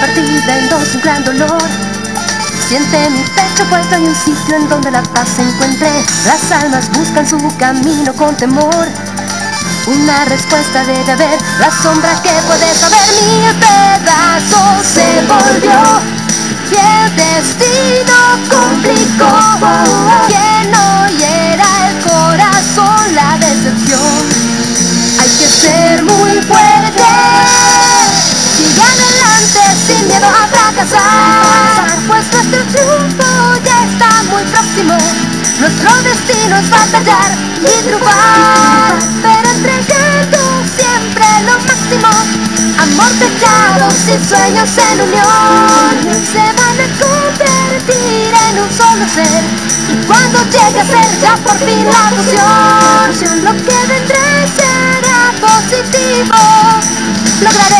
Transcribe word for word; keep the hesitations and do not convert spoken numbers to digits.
partida en dos, un gran dolor. Siente mi pecho puesto en un sitio en donde la paz se encuentre. Las almas buscan su camino con temor. Una respuesta debe haber, la sombra que puede saber. Mil pedazos se volvió y el destino complicó. Quien no hiera el corazón, la decepción. Hay que ser muy fuerte, sigue adelante sin miedo a fracasar, pues nuestro triunfo ya está muy próximo. Nuestro destino es batallar y triunfar, pero entregando siempre lo máximo. Amor, pecados y sueños en unión se van a convertir en un solo ser. Y cuando llegue a ser ya por fin la fusión, lo que vendrá será positivo. Lograré